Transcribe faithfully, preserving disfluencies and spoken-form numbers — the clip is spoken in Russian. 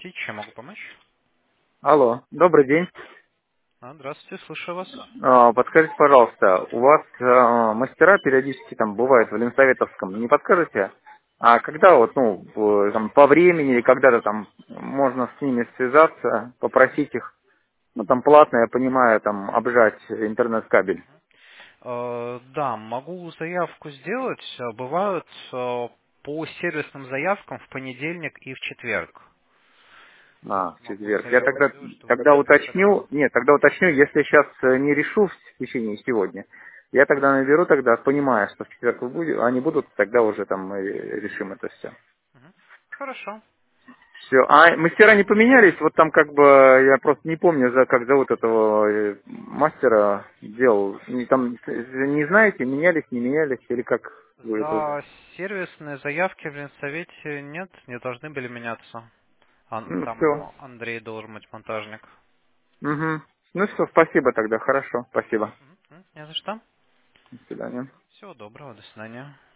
Здравствуйте, чем могу помочь? Алло, добрый день. А, здравствуйте, слушаю вас. А, Подскажите, пожалуйста, у вас а, мастера периодически там бывают в Ленсоветовском, не подскажете? А когда вот, ну, в- там, по времени или когда-то там можно с ними связаться, попросить их, ну, там платно, я понимаю, там, обжать интернет-кабель? Э, да, могу заявку сделать. Э, Бывают э, по сервисным заявкам в понедельник и в четверг. А, в Могу четверг. Я заявку тогда, сделать, что вы тогда будете тогда. уточню, нет, тогда уточню, если сейчас не решу в течение сегодня, я тогда наберу, тогда понимая, что в четверг вы будете, они будут, тогда уже там мы решим это все. Мгм. Хорошо. Все. А мастера не поменялись? Вот там как бы, я просто не помню, за как зовут этого э, мастера делал. Не, там, э, не знаете, менялись, не менялись, или как вы это уже? За сервисные заявки в Ленсовете нет, не должны были меняться. Ан- Ну, Там все. Андрей должен быть монтажник. Угу. Ну все, спасибо тогда, хорошо, спасибо. Мгм. М, Не за что. До свидания. Всего доброго, до свидания.